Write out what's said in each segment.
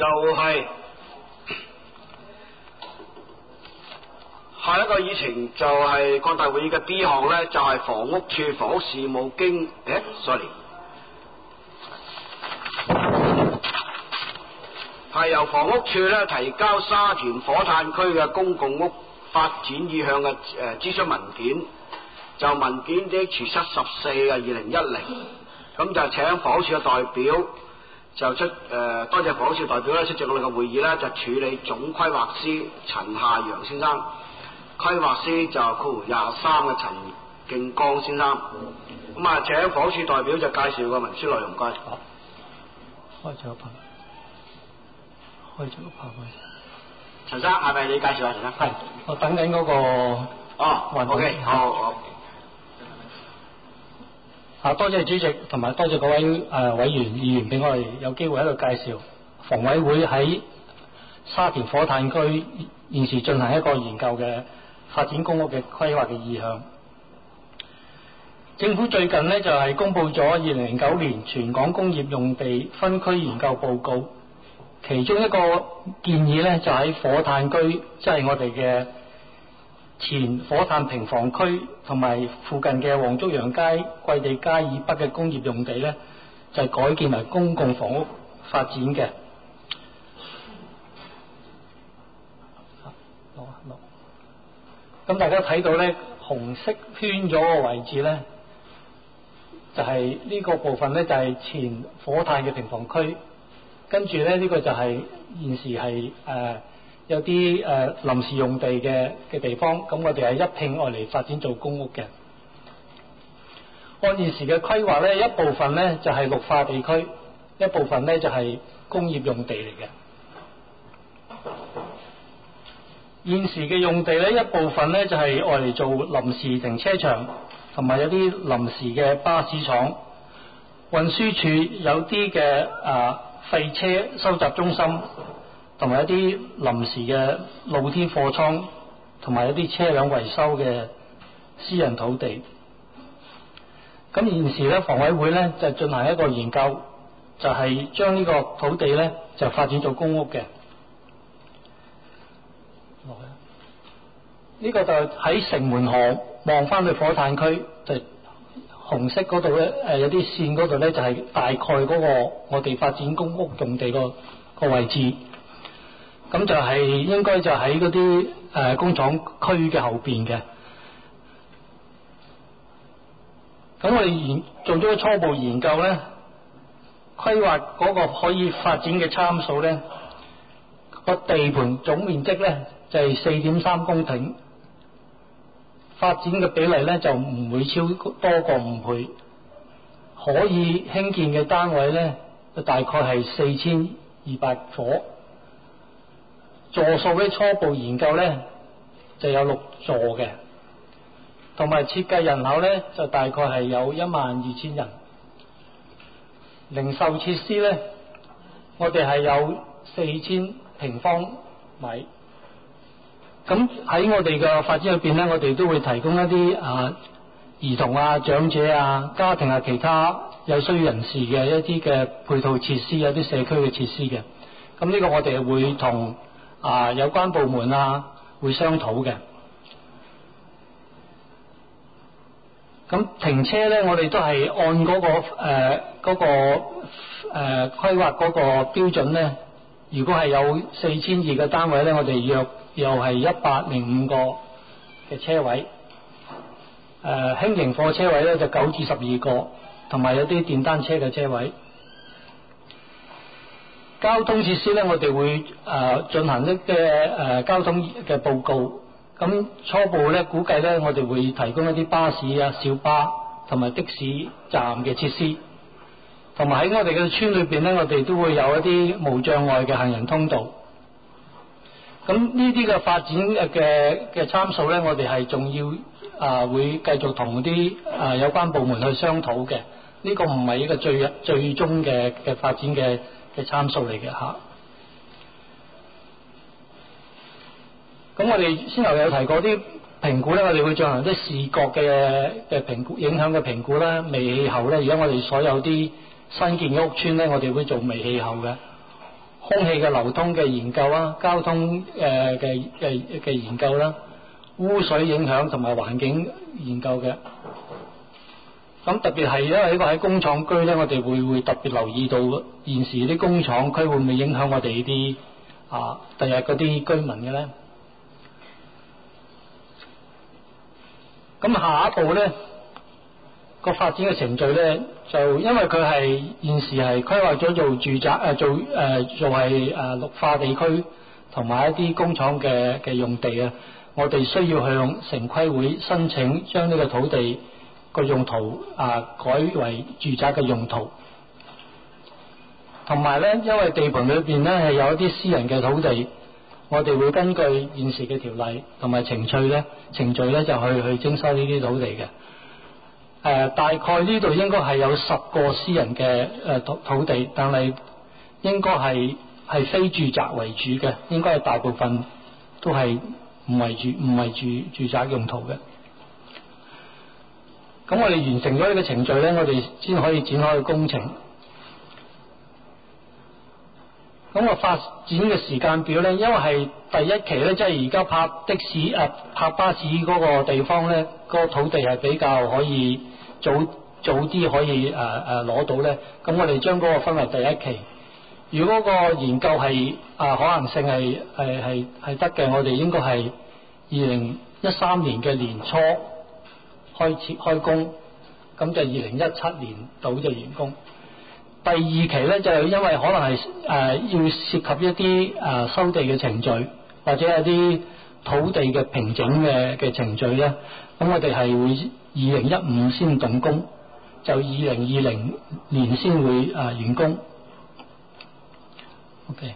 就係下一個議程就係擴大會議嘅 B 項呢，就係房屋處房屋事務經sorry 係由房屋處呢提交沙田火炭區嘅公共屋發展意向嘅諮詢文件，就文件 H74 嘅2010，咁就請房屋處嘅代表就出多謝房屋處代表咧出席我哋嘅會議咧，就處理總規劃師陳夏陽先生，規劃師就括弧23嘅陳敬剛先生，咁啊請房屋處代表就介紹個文書內容，唔該。 開咗個陳生係咪你介紹下？陳生係，我等緊嗰個 OK 好。 多謝主席同埋多謝各位委員議員俾我哋有機會喺度介紹房委會喺沙田火炭區現時進行一個研究嘅發展公屋嘅規劃嘅意向。政府最近呢，就係公布咗2009年全港工業用地分區研究報告，其中一個建議呢，就喺火炭區，即係我哋嘅前火炭平房區同埋附近嘅黃竹洋街、桂地街以北嘅工業用地呢，就係改建為公共房屋發展嘅。咁大家睇到呢，紅色圈咗個位置呢，就係呢個部分呢，就係前火炭嘅平房區，跟住呢，呢個就係現時係有啲臨時用地嘅地方，咁我哋係一併愛嚟發展做公屋嘅。按現時嘅規劃呢，一部分呢就係綠化地區，一部分呢就係工業用地嚟嘅。現時嘅用地呢，一部分呢就係愛嚟做臨時停車場，同埋有啲臨時嘅巴士廠。運輸署有啲嘅廢車收集中心，同埋一啲臨時嘅露天貨倉，同埋一啲車輛維修嘅私人土地。咁現時咧，房委會咧就進行一個研究，就係將呢個土地咧就發展做公屋嘅。呢個就喺城門河望翻去火炭區，就紅色嗰度咧有啲線嗰度咧就係大概嗰個我哋發展公屋用地個位置。咁就係應該就喺嗰啲工廠區嘅後邊嘅。咁我哋做咗個初步研究咧，規劃嗰個可以發展嘅參數咧，個地盤總面積咧就係4.3公頃，發展嘅比例咧就唔會超多過5倍，可以興建嘅單位咧就大概係4200伙。座數咧初步研究咧就有6座嘅，同埋設計人口咧就大概係有12000人。零售設施咧，我哋係有4000平方米。咁喺我哋嘅發展裏邊咧，我哋都會提供一啲兒童啊、長者啊、家庭啊、其他有需要人士嘅一啲嘅配套設施，有啲社區嘅設施嘅。咁呢個我哋會同有關部門會商討嘅。咁停車咧，我哋都係按嗰個規劃嗰個標準咧。如果係有4200嘅單位咧，我哋又係105個嘅車位。輕型貨車位咧就9至12個，同埋有啲電單車嘅車位。交通設施咧，我哋會進行一嘅交通嘅報告。咁初步咧估計咧，我哋會提供一啲巴士啊、小巴同埋的士站嘅設施，同埋喺我哋嘅村裏邊咧，我哋都會有一啲無障礙嘅行人通道。咁呢啲嘅發展嘅參數咧，我哋係仲要會繼續同啲有關部門去商討嘅。呢個唔係一個最終嘅發展嘅參數嚟嘅嚇。咁我哋先頭有提過啲評估咧，我哋會進行啲視覺嘅評估，影響嘅評估啦。微氣候咧，而家我哋所有啲新建嘅屋邨咧，我哋會做微氣候嘅。 空氣嘅流通嘅研究啦，交通嘅研究啦，污水影響同埋環境研究嘅。咁特別係因為呢個喺工廠區咧，我哋會特別留意到現時啲工廠區會唔會影響我哋啲第日嗰啲居民嘅咧？咁下一步咧個發展嘅程序咧，就因為佢係現時係規劃咗做住宅做係綠化地區同埋一啲工廠嘅用地啊，我哋需要向城規會申請將呢個土地個用途改為住宅嘅用途，同埋咧，因為地盤裏邊咧係有一啲私人嘅土地，我哋會根據現時嘅條例同埋程序咧就去徵收呢啲土地嘅。大概呢度應該係有10個私人嘅土地，但係應該係非住宅為主嘅，應該係大部分都係唔係住宅用途嘅。咁我哋完成咗呢個程序咧，我哋先可以展開個工程。咁個發展嘅時間表咧，因為係第一期咧，即係而家泊的士泊巴士嗰個地方咧，個土地係比較可以早啲可以攞到咧。咁我哋將嗰個分為第一期。如果個研究係可能性係得嘅，我哋應該係2013年嘅年初開工，咁就2017年到就完工。第二期咧就因為可能係要涉及一啲收地嘅程序，或者一啲土地嘅平整嘅程序咧，咁我哋係會2015先動工，就2020年先會完工。OK。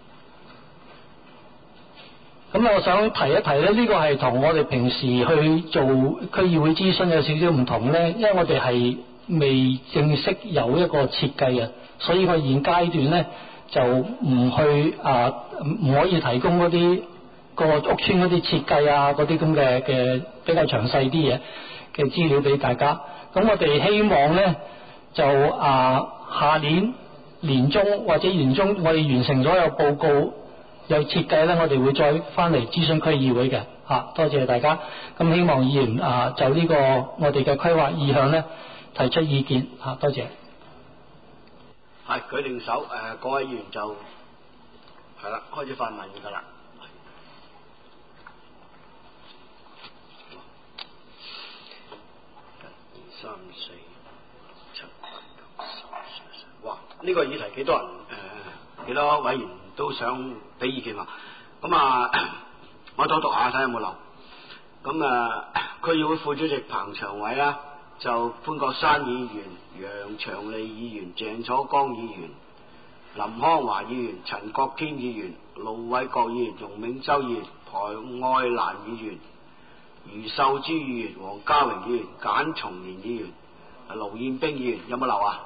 咁我想提一提咧，呢個係同我哋平時去做區議會諮詢有少少唔同咧，因為我哋係未正式有一個設計啊，所以我現階段咧就唔可以提供嗰啲個屋邨嗰啲設計嗰啲咁嘅比較詳細啲嘢嘅資料俾大家。咁我哋希望咧就下年年中或者年中我哋完成咗有報告有設計咧，我哋會再翻嚟諮詢區議會嘅。多謝大家。咁希望議員就呢個我哋嘅規劃意向咧提出意見。多謝。 係舉定手，各位議員就係啦，開始發問㗎啦。1、2、3、4、7、8、9、10。哇！呢個議題幾多人幾多委員都想俾意見喎。咁我讀下睇下有冇漏。咁區議會副主席彭長偉啦，就潘國山議員、楊長利議員、鄭楚江議員、林康華議員、陳國堅議員、盧偉國議員、容銘洲議員、龐愛蘭議員、余秀珠議員、黃家榮議員、簡松年議員、盧燕冰議員，有冇漏啊？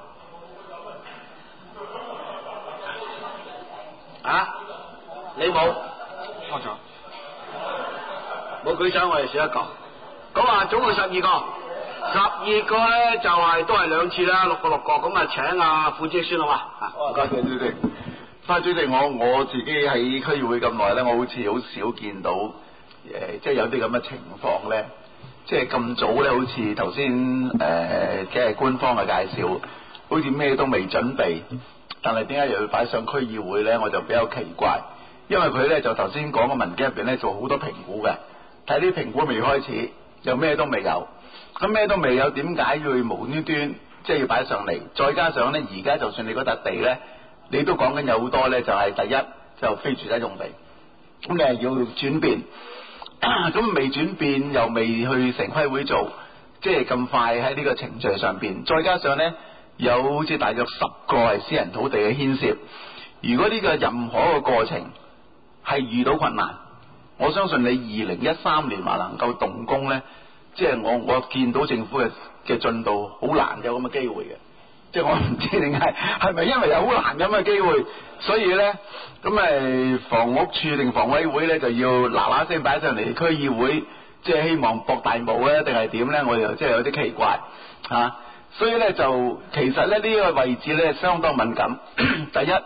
你冇？錯咗。冇舉手，我哋少一個。咁總共12個。12個咧就都係2次啦，6個。咁請副主席先好嘛？ 唔該，主席。主席，我自己喺區議會咁耐咧，我好似好少見到即係有啲咁嘅情況咧，即係咁早咧，好似頭先嘅官方嘅介紹，好似咩都未準備，但係點解又要擺上區議會咧？我就比較奇怪，因為佢咧就頭先講嘅文件入邊咧做好多評估嘅，睇啲評估未開始，又咩都未有。咁咩都未有，點解要無端端即係要擺上嚟？再加上咧，而家就算你嗰笪地咧，你都講緊有好多咧，就係第一就非住宅用地，咁你係要轉變，咁未轉變又未去城規會做，即係咁快喺呢個程序上邊。再加上咧，有好似大約10個係私人土地嘅牽涉。如果呢個任何一個過程係遇到困難，我相信你2013年話能夠動工咧。即係我見到政府嘅進度好難有咁嘅機會嘅，即係我唔知點解，係咪因為有好難咁嘅機會，所以咧咁房屋處定房委會咧就要嗱聲擺上嚟區議會，即係希望博大霧咧，定係點咧？我又即係有啲奇怪所以咧就其實咧呢個位置咧相當敏感。第一，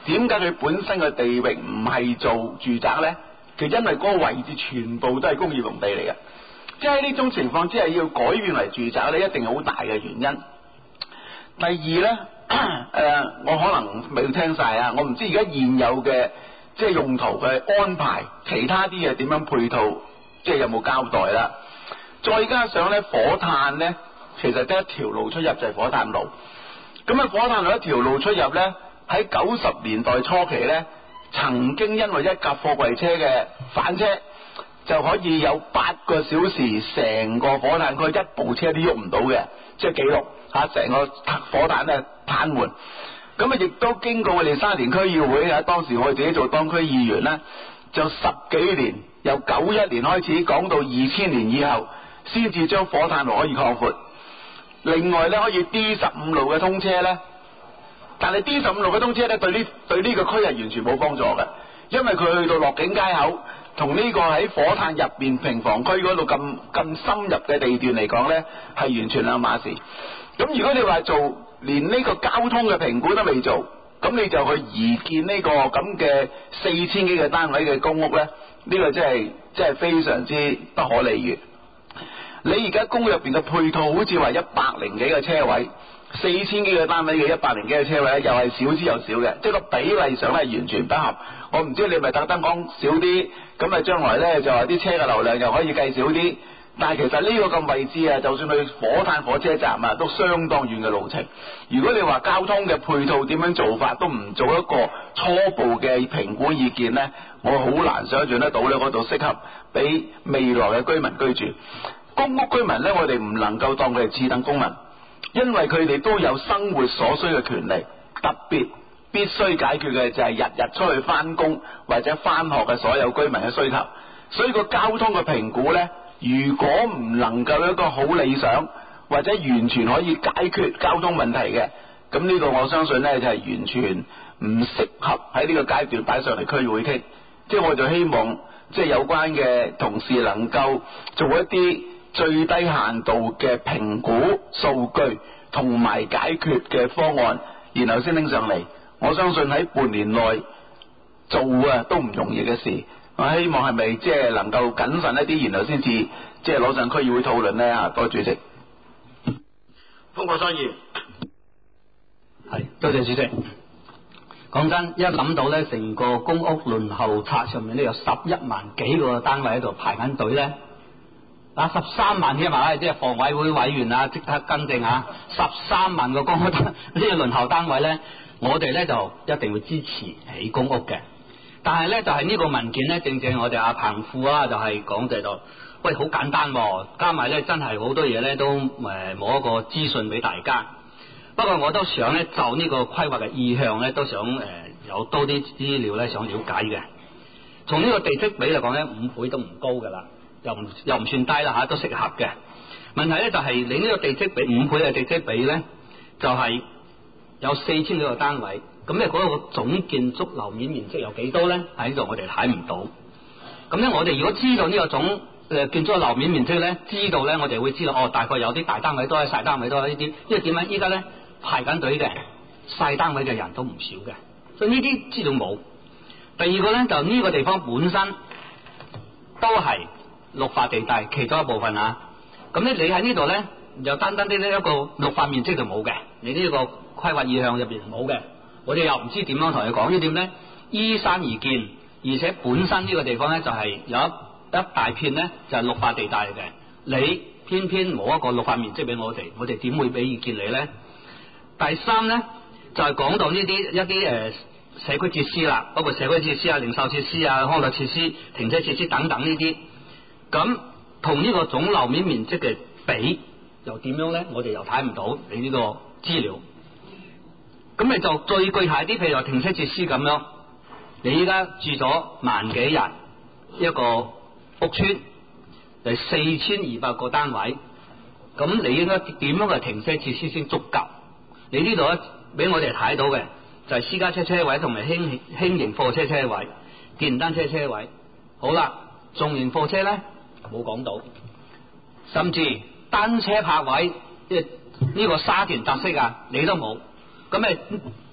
點解佢本身嘅地域唔係做住宅呢？其實因為嗰個位置全部都係工業農地嚟嘅，即係呢種情況之下要改變為住宅呢，一定好大嘅原因。第二呢，我可能未聽晒啊，我唔知而家現有嘅即係用途嘅安排，其他啲嘢點樣配套，即係有冇交代啦？再加上呢，火炭呢，其實得一條路出入就係火炭路。咁啊，火炭路一條路出入呢，喺90年代初期呢，曾經因為一架貨櫃車嘅翻車，就可以有8個小時成個火炭區一部車都喐唔到嘅，即係記錄嚇，成個火炭咧癱瘓。咁啊，亦都經過我哋沙田區議會啊，當時我哋自己做當區議員呢，就10幾年，由91年開始講到2000年以後，先至將火炭路可以擴闊。另外咧，可以 D15路嘅通車咧，但係 D15路嘅通車咧，對呢個區係完全冇幫助嘅，因為佢去到落境街口，同呢個喺火炭入邊平房區嗰度咁深入嘅地段嚟講咧，係完全兩碼事。咁如果你話做連呢個交通嘅評估都未做，咁你就去移建呢個咁嘅4000幾個單位嘅公屋咧，呢個真係非常之不可理喻。你而家公屋入邊嘅配套好似話100幾個車位，4000幾個單位嘅100幾個車位，又係少之又少嘅，即係個比例上係完全不合。我唔知你咪特登講少啲，咁啊將來呢就話啲車嘅流量又可以計少啲。但係其實呢個咁位置啊，就算去火炭火車站啊，都相當遠嘅路程。如果你話交通嘅配套點樣做法，都唔做一個初步嘅評估意見呢，我好難想象得到呢嗰度適合俾未來嘅居民居住。公屋居民呢，我哋唔能夠當佢係次等公民，因為佢哋都有生活所需嘅權利，特別必須解決嘅就係日日出去返工或者返學嘅所有居民嘅需求。所以個交通嘅評估呢，如果唔能夠一個好理想或者完全可以解決交通問題嘅，咁呢個我相信呢，就係完全唔適合喺呢個階段擺上嚟區議會傾。即係我就希望即係有關嘅同事能夠做一啲最低限度嘅評估數據同埋解決嘅方案，然後先拎上嚟。我相信喺半年內做都唔容易嘅事。我希望係咪即係能夠謹慎一啲，然後先至即係攞上區議會討論呢？多謝主席。 風過山議員， 係多謝主席。講真，一諗到咧，成個公屋輪候冊上面咧有11萬幾個單位喺度排緊隊咧。13萬添啊！即係房委會委員啊，即刻更正啊！13萬個公屋呢個輪候單位咧，我哋咧就一定會支持起公屋嘅。但係咧就係呢個文件咧，正正我哋阿彭副啊，就係講就到，喂，好簡單喎，加埋咧真係好多嘢咧都冇一個資訊俾大家。不過我都想咧就呢個規劃嘅意向咧，都想有多啲資料咧想了解嘅。從呢個地積比嚟講咧，5倍都唔高噶啦。又唔算低啦嚇，都適合嘅。問題咧就係你呢個地積比5倍嘅地積比咧，就係有4000幾個單位，咁咧嗰個總建築樓面面積有幾多咧？喺呢度我哋睇唔到。咁咧我哋如果知道呢個總建築樓面面積咧，知道咧我哋會知道大概有啲大單位多，細單位多呢啲。因為點解依家咧排緊隊嘅細單位嘅人都唔少嘅，所以呢啲資料冇。第二個咧就呢個地方本身都係綠化地帶其中一部分啊，咁咧你喺呢度咧又單單啲呢一個綠化面積就冇嘅，你呢個規劃意向入邊冇嘅，我哋又唔知點樣同佢講呢點咧，依山而建，而且本身呢個地方咧就係有一大片咧就係綠化地帶嘅，你偏偏冇一個綠化面積俾我哋點會俾意見你咧？第三咧就係講到呢啲一啲社區設施啦，包括社區設施啊、零售設施啊、康樂設施、停車設施等等呢啲。咁同呢個總樓面面積嘅比又點樣咧？我哋又睇唔到你呢個資料。咁你就最具體啲，譬如話停車設施咁樣，你依家住咗萬幾人一個屋邨，就4200個單位，咁你應該點樣嘅停車設施先足夠？你呢度咧俾我哋睇到嘅就係私家車車位同埋輕型貨車車位、電單車車位。好啦，重型貨車咧冇講到，甚至單車泊位，即係呢個沙田特色啊，你都冇。咁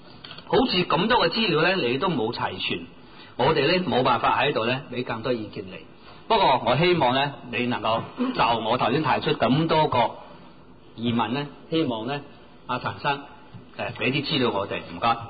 好似咁多嘅資料咧，你都冇齊全，我哋咧冇辦法喺度咧俾更多意見你。不過我希望咧，你能夠就我頭先提出咁多個疑問咧，希望咧阿陳生俾啲資料我哋，唔該。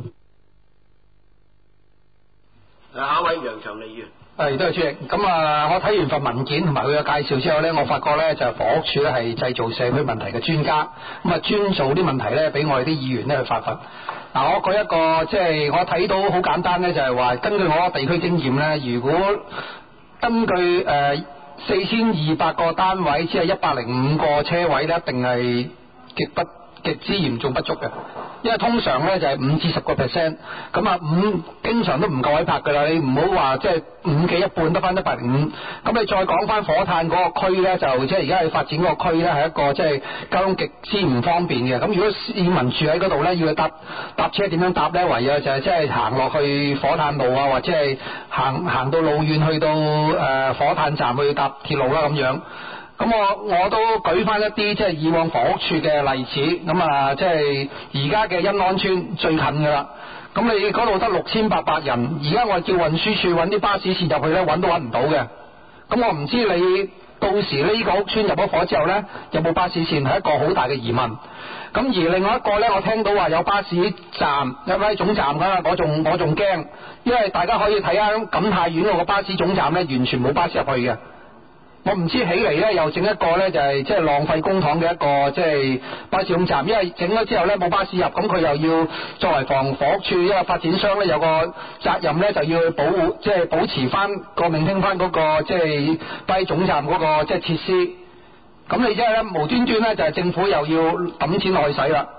下一位楊長利議員。 係，多謝主席。咁我睇完份文件同埋佢嘅介紹之後咧，我發覺咧就房屋署咧係製造社區問題嘅專家，咁專做啲問題咧俾我哋啲議員咧去發掘。嗱，我舉一個即係我睇到好簡單咧，就係話根據我個地區經驗咧，如果根據4200個單位，只係105個車位咧，一定係極之嚴重不足嘅，因為通常咧就係5至10%，咁經常都唔夠位泊噶啦。你唔好話即係5嘅一半得翻105，咁你再講翻火炭嗰個區咧，就即係而家去發展嗰個區咧係一個即係交通極之唔方便嘅。咁如果市民住喺嗰度咧，要去搭車點樣搭咧？唯有就係即係行落去火炭路啊，或者係行到路遠去到火炭站去搭鐵路啦咁樣。咁我都舉翻一啲即係以往房屋處嘅例子，咁即係而家嘅欣安邨最近噶啦。咁你嗰度得6800人，而家我叫運輸處揾啲巴士線入去咧，揾都揾唔到嘅。咁我唔知你到時呢個屋邨入咗伙之後咧，有冇巴士線，係一個好大嘅疑問。咁而另外一個咧，我聽到話有巴士站，有喺總站噶，我仲驚，因為大家可以睇下錦泰苑嗰個巴士總站咧，完全冇巴士入去嘅。我唔知起嚟咧，又整一個咧就係即係浪費公帑嘅一個即係巴士總站，因為整咗之後咧冇巴士入，咁佢又要作為房屋處一個發展商咧有個責任咧，就要去保持翻個maintain翻嗰個即係巴士總站嗰個即係設施。咁你即係咧無端端咧就係政府又要抌錢落去使啦。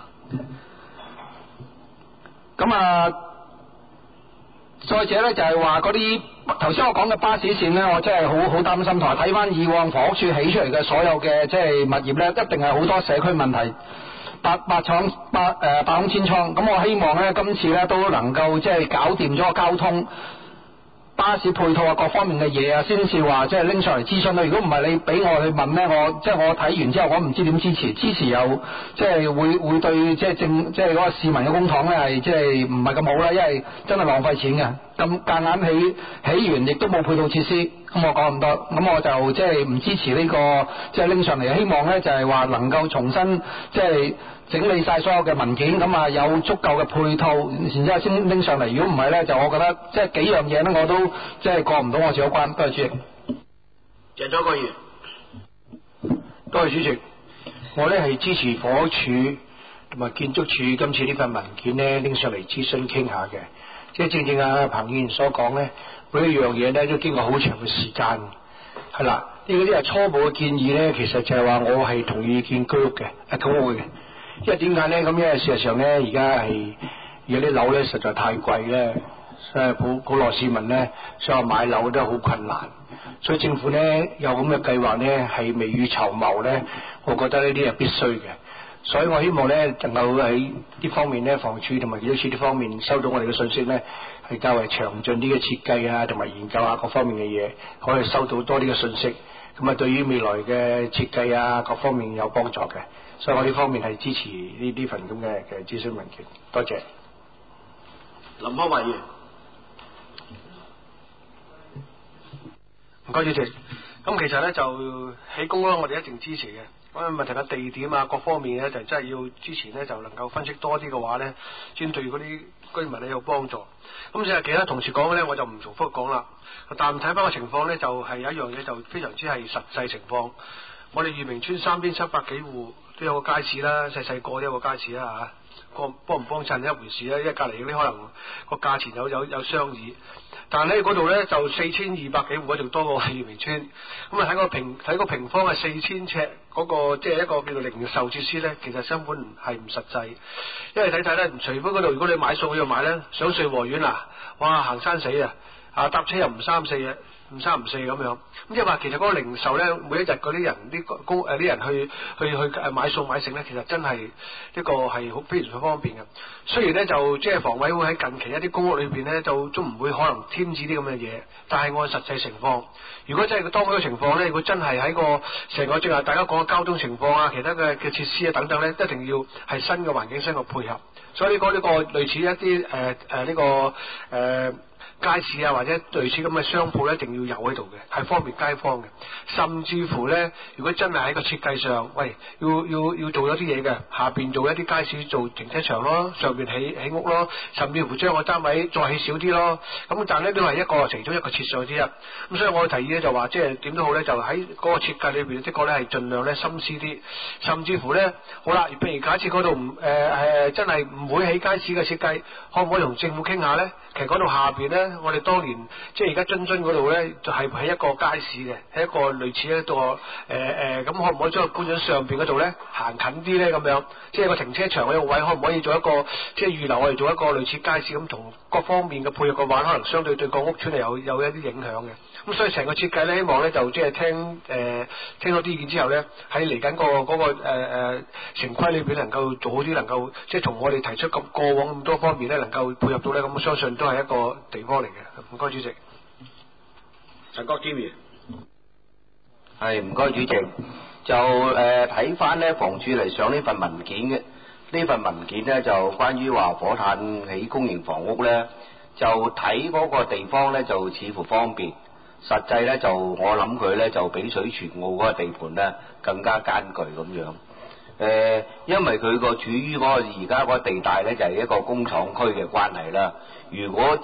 咁再者咧就係話嗰啲頭先我講嘅巴士線咧，我真係好擔心，同埋睇翻以往房屋處起出嚟嘅所有嘅即係物業咧，一定係好多社區問題，百孔千瘡。咁我希望咧今次咧都能夠即係搞掂咗個交通、巴士配套啊各方面嘅嘢啊，先至話即係拎上嚟諮詢啦。如果唔係你俾我去問咧，我睇完之後我唔知點支持又即係會對即係嗰個市民嘅公帑咧係即係唔係咁好啦，因為真係浪費錢嘅。咁夾硬起完亦都冇配套設施，咁我講咁多，咁我就即係唔支持呢個即係拎上嚟。希望咧就係話能夠重新即係整理晒所有嘅文件，咁有足夠嘅配套，然之後先拎上嚟。如果唔係咧，就我覺得即係幾樣嘢咧，我都即係過唔到我自己關。多謝主席。 謝咗個月。 多謝主席。我咧係支持房屋署同埋建築署今次呢份文件咧拎上嚟諮詢傾下嘅。即係正正彭議員所講咧，每一樣嘢咧都經過好長嘅時間，係啦。呢啲係初步嘅建議咧，其實就係話我係同意建居屋嘅，公屋嘅。因為點解咧？咁因為事實上咧，而家啲樓咧實在太貴咧，所以普羅市民咧想話買樓都好困難。所以政府咧有咁嘅計劃咧，係未雨綢繆咧，我覺得呢啲係必須嘅。所以我希望咧，能夠喺呢方面咧，房署同埋建築署呢方面收到我哋嘅信息咧，係較為詳盡啲嘅設計啊，同埋研究啊各方面嘅嘢，可以收到多啲嘅信息。咁對於未來嘅設計啊各方面有幫助嘅。所以我呢方面係支持呢份咁嘅諮詢文件。多謝。 林康偉議員。 唔該主席。咁其實咧就起公屋我哋一定支持嘅。咁問題嘅地點啊，各方面咧就真係要之前咧就能夠分析多啲嘅話咧，先對嗰啲居民咧有幫助。咁就係其他同事講嘅咧，我就唔重複講啦。但睇翻個情況咧，就係有一樣嘢就非常之係實際情況。我哋裕明邨3邊700幾戶都有個街市啦，細個都有個街市啦嚇，幫唔幫襯一回事啦，因為隔離嗰啲可能個價錢有商議。但係咧嗰度咧就4200幾戶，仲多過裕明邨。咁睇個平方係4000尺嗰個即係一個叫做零售設施咧，其實根本係唔實際。因為睇咧，除非嗰度如果你買餸要買咧，上穗禾苑哇行山死搭車又唔3、4嘅。唔3唔4咁樣，咁即係話其實嗰個零售咧，每一日嗰啲人啲人去買餸買食咧，其實真係一個係好非常方便嘅。雖然咧就即係房委會喺近期一啲公屋裏邊咧，就都唔會可能添置啲咁嘅嘢，但係按實際情況，如果真係當嗰個情況咧，如果真係喺個成個即係大家講嘅交通情況啊，其他嘅設施啊等等咧，一定要係新嘅環境新嘅配合。 所以呢個類似一啲街市啊，或者類似咁嘅商鋪咧，一定要有喺度嘅，係方便街坊嘅。甚至乎咧，如果真係喺個設計上，喂，要做咗啲嘢嘅，下邊做一啲街市做停車場咯，上邊起屋咯，甚至乎將個單位再起少啲咯。咁但係咧都係其中一個設想之一。咁所以我提議咧就話，即係點都好咧，就喺嗰個設計裏邊，的確咧係盡量咧心思啲，甚至乎咧，好啦，譬如假設嗰度真係唔會起街市嘅設計，可唔可以同政府傾下咧？其實嗰度下邊咧，我哋當年即係而家津嗰度咧，就係喺一個街市嘅，係一個類似一個咁可唔可以將佢搬咗上邊嗰度咧，行近啲咧咁樣？即係個停車場嗰個位，可唔可以做一個即係預留我哋做一個類似街市咁，同各方面嘅配合嘅話，可能相對個屋邨係有一啲影響嘅。咁所以成個設計咧，希望咧就即係聽咗啲意見之後咧，喺嚟緊嗰個城規裏邊能夠做好啲，能夠即係從我哋提出咁過往咁多方面咧，能夠配合到咧，咁我相信都係一個地方嚟嘅。唔該，主席。 陳國堅議員。 係，唔該主席。就睇翻咧房署嚟上呢份文件嘅，呢份文件咧就關於話火炭起公營房屋咧，就睇嗰個地方咧就似乎方便，實際咧就我諗佢咧就比水泉澳嗰個地盤咧更加艱巨咁樣。因為佢個處於嗰個而家嗰個地帶咧就係一個工廠區嘅關係啦。如果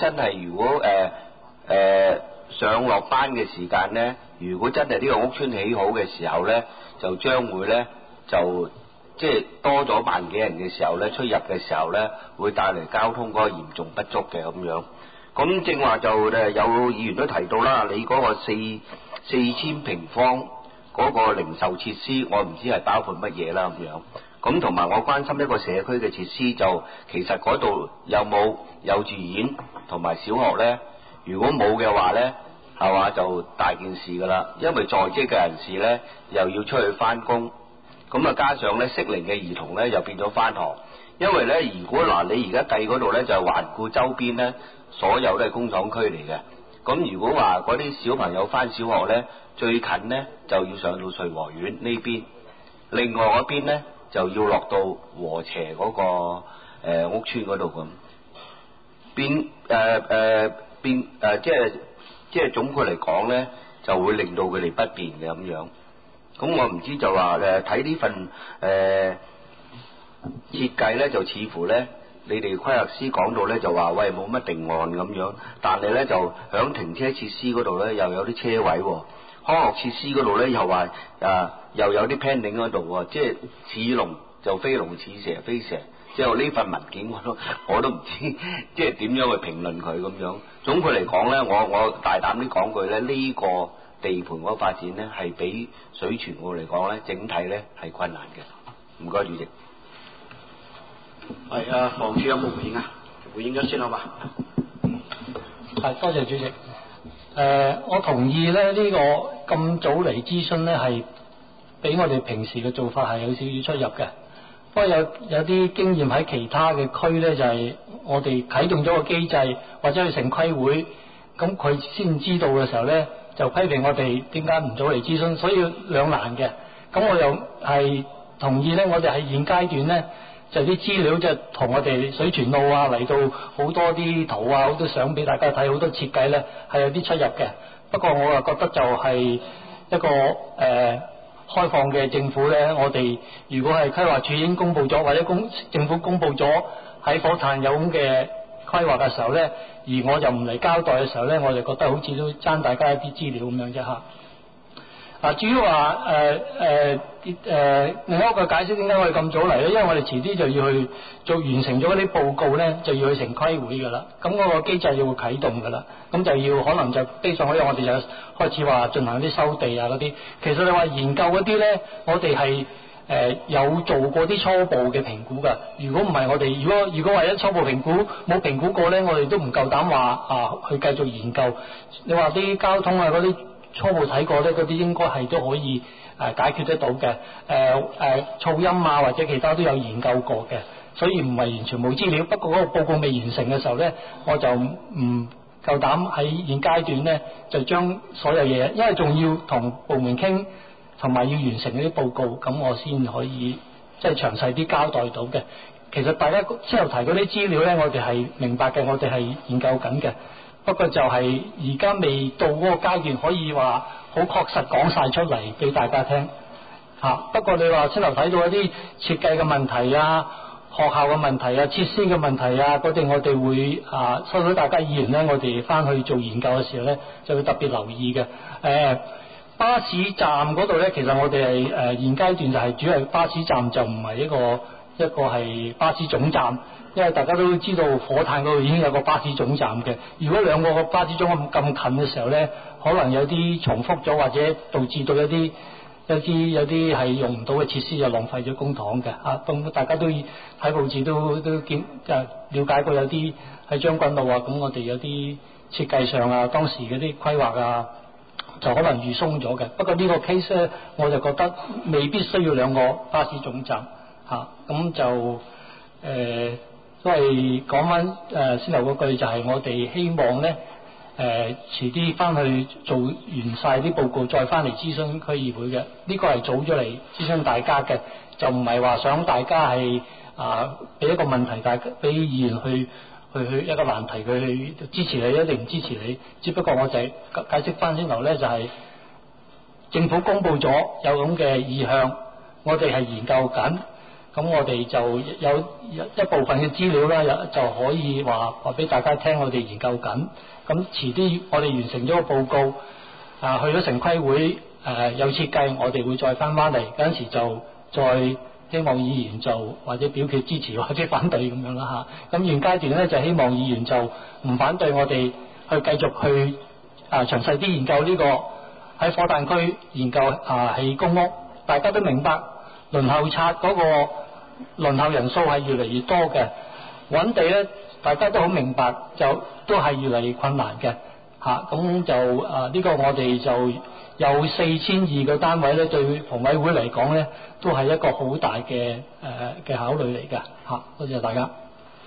上落班嘅時間咧，如果真係呢個屋邨起好嘅時候咧，就將會咧就即係多咗萬幾人嘅時候咧，出入嘅時候咧，會帶嚟交通嗰個嚴重不足嘅咁樣。咁正話就有議員都提到啦，你嗰個4000平方嗰個零售設施，我唔知係包括乜嘢啦咁樣。咁同埋我關心一個社區嘅設施，就其實嗰度有冇幼稚園同埋小學咧？如果冇嘅話咧，係嘛就大件事噶啦，因為在職嘅人士咧又要出去翻工，咁啊加上咧適齡嘅兒童咧又變咗翻學，因為咧如果你而家計嗰度咧就係環顧周邊咧，所有都係工廠區嚟嘅。咁如果話嗰啲小朋友翻小學咧，最近咧就要上到瑞和苑呢邊，另外嗰邊咧就要落到禾輋嗰個屋邨嗰度咁，即係總括嚟講咧，就會令到佢哋不便嘅咁樣。咁我唔知就話睇呢份設計咧，就似乎咧，你哋規劃師講到咧就話喂冇乜定案咁樣，但係咧就響停車設施嗰度咧又有啲車位喎，康樂設施嗰度咧又話又有啲 pending 嗰度喎，即係似龍就非龍，似蛇非蛇。即係呢份文件我都唔知即係點樣去評論佢咁樣。總括嚟講咧，我大膽啲講句咧，呢個地盤嗰個發展咧係比水泉澳嚟講咧，整體咧係困難嘅。唔該主席。 係啊，房署有冇回應啊？回應咗先好嘛？ 係，多謝主席。我同意咧，呢個咁早嚟諮詢咧，係比我哋平時嘅做法係有少少出入嘅。不過有啲經驗喺其他嘅區咧，就係我哋啟動咗個機制，或者去城規會，咁佢先知道嘅時候咧，就批評我哋點解唔早嚟諮詢，所以兩難嘅。咁我又係同意咧，我哋喺現階段咧，就啲資料就同我哋水泉澳啊嚟到好多啲圖啊，好多相俾大家睇，好多設計咧係有啲出入嘅。不過我又覺得就係一個開放嘅政府咧，我哋如果係規劃署已經公佈咗，或者政府公佈咗喺火炭有咁嘅規劃嘅時候咧，而我就唔嚟交代嘅時候咧，我就覺得好似都爭大家一啲資料咁樣啫嚇。至於話另一個解釋點解我哋咁早嚟咧，因為我哋遲啲就要去完成咗嗰啲報告咧，就要去城規會噶啦。咁嗰個機制要啟動噶啦，咁就要可能就基上嗰啲我哋就開始話進行啲收地啊嗰啲。其實你話研究嗰啲咧，我哋係有做過啲初步嘅評估噶。如果唔係我哋，如果話一初步評估冇評估過咧，我哋都唔夠膽話去繼續研究。你話啲交通啊嗰啲。初步睇過咧，嗰啲應該係都可以解決得到嘅。噪音啊或者其他都有研究過嘅，所以唔係完全冇資料。不過嗰個報告未完成嘅時候咧，我就唔夠膽喺現階段咧就將所有嘢，因為仲要同部門傾，同埋要完成嗰啲報告，咁我先可以即係詳細啲交代到嘅。 其實大家先頭提嗰啲資料咧，我哋係明白嘅，我哋係研究緊嘅。不過就係而家未到嗰個階段，可以話好確實講晒出嚟俾大家聽嚇。不過你話先頭睇到一啲設計嘅問題啊、學校嘅問題啊、設施嘅問題啊，嗰啲我哋會收到大家議員咧，我哋翻去做研究嘅時候咧，就會特別留意嘅。巴士站嗰度咧，其實我哋係現階段就係主要巴士站，就唔係一個係巴士總站，因為大家都知道火炭嗰度已經有個巴士總站嘅。如果兩個巴士總站咁近嘅時候咧，可能有啲重複咗，或者導致到有啲係用唔到嘅設施，就浪費咗公帑嘅。咁大家都睇報紙都見了解過有啲喺將軍澳啊，咁我哋有啲設計上啊，當時嗰啲規劃啊，就可能預鬆咗嘅。不過呢個 case 咧，我就覺得未必需要兩個巴士總站咁就都係講翻先頭嗰句，就係我哋希望咧遲啲翻去做完晒啲報告，再翻嚟諮詢區議會嘅。呢個係早咗嚟諮詢大家嘅，就唔係話想大家係俾一個問題，大家俾議員去一個難題，佢去支持你一定唔支持你。只不過我就係解釋翻先頭咧，就係政府公布咗有咁嘅意向，我哋係研究緊。咁我哋就有一部分嘅資料啦，就可以話俾大家聽，我哋研究緊。咁遲啲我哋完成咗個報告，去咗城規會有設計，我哋會再翻嚟嗰陣時就再希望議員就或者表決支持或者反對咁樣啦嚇。咁現階段咧就希望議員就唔反對我哋去繼續去詳細啲研究呢個喺火炭區研究起公屋。大家都明白輪候冊嗰個輪候人數係越嚟越多嘅，揾地咧大家都好明白，就都係越嚟越困難嘅嚇。咁就呢個我哋就有4200個單位咧，對房委會嚟講咧都係一個好大嘅考慮嚟嘅嚇。多謝大家。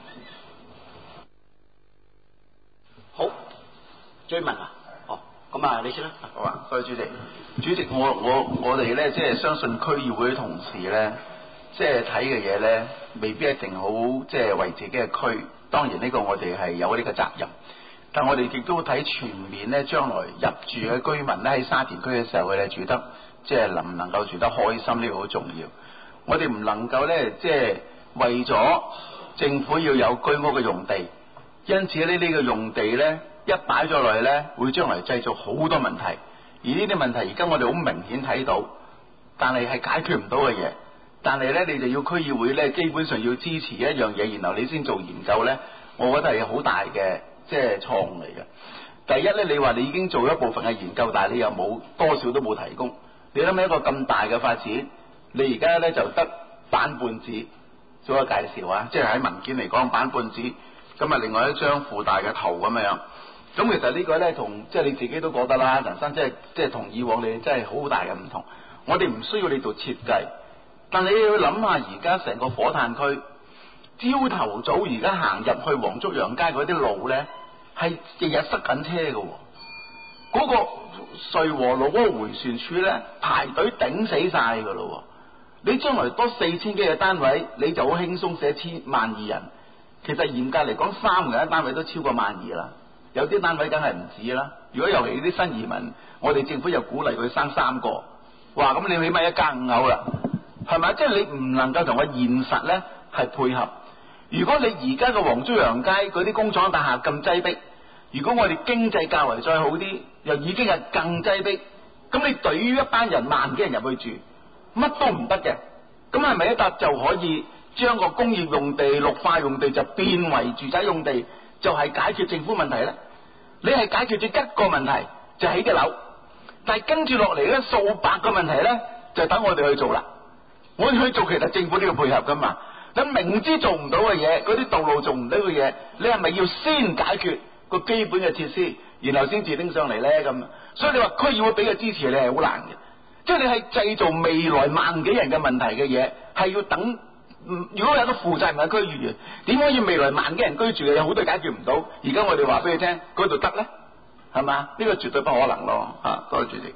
好，追問啊？咁你先啦。 好啊，多謝主席。主席，我哋咧即係相信區議會同事咧，即係睇嘅嘢咧，未必一定好即係為自己嘅區。當然呢個我哋係有呢個責任，但我哋亦都睇全面咧，將來入住嘅居民咧喺沙田區嘅時候，佢哋住得即係能唔能夠住得開心，呢個好重要。我哋唔能夠咧即係為咗政府要有居屋嘅用地，因此呢個用地咧一擺咗落去咧，會將來製造好多問題。而呢啲問題而家我哋好明顯睇到，但係解決唔到嘅嘢。但係咧，你就要區議會咧，基本上要支持一樣嘢，然後你先做研究咧，我覺得係好大嘅即係錯誤嚟嘅。第一咧，你話你已經做一部分嘅研究，但係你又冇多少都冇提供。你諗下一個咁大嘅發展，你而家咧就得版半紙做一個介紹啊，即係喺文件嚟講版半紙，咁另外一張附帶嘅圖咁樣。咁其實呢個咧同即係你自己都覺得啦，人生即係同以往你真係好大嘅唔同。我哋唔需要你做設計，但你要諗下而家成個火炭區，朝頭早而家行入去黃竹洋街嗰啲路咧，係日日塞緊車嘅。嗰個瑞和路嗰個迴旋處咧，排隊頂死晒噶咯。你將來多4000幾嘅單位，你就好輕鬆寫12000人。其實嚴格嚟講，3個人單位都超過12000啦。有啲單位梗係唔止啦。如果尤其啲新移民，我哋政府又鼓勵佢生3個，哇！咁你起碼1家5口啦，係咪？即係你唔能夠同個現實咧係配合。如果你而家個黃竹洋街嗰啲工廠大廈咁擠迫，如果我哋經濟較為再好啲，又已經係更擠迫，咁你對於一班人10000幾人入去住，乜都唔得嘅。咁係咪一笪就可以將個工業用地、綠化用地就變為住宅用地？就係解決政府問題咧，你係解決咗一個問題，就起嘅樓，但係跟住落嚟咧數百個問題咧，就等我哋去做啦。我哋去做，其實政府都要配合噶嘛。咁明知做唔到嘅嘢，嗰啲道路做唔到嘅嘢，你係咪要先解決個基本嘅設施，然後先至拎上嚟咧？咁，所以你話區議會俾嘅支持你係好難嘅，即係你係製造未來10000幾人嘅問題嘅嘢，係要等。如果有個負責任嘅區議員，點可以未來10000幾人居住嘅有好多解決唔到？而家我哋話俾你聽，嗰度得咧，係嘛？呢個絕對不可能咯。多謝主席。